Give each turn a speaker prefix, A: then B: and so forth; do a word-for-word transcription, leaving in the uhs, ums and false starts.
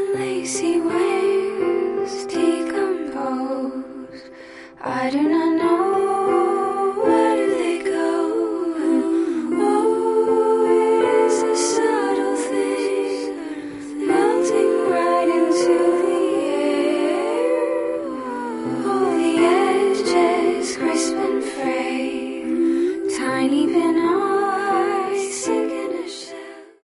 A: lacy waves decompose. I do not know where do they go. Oh, it is a subtle thing, melting right into the air. Oh, the edges crisp and frayed, tiny pinholes.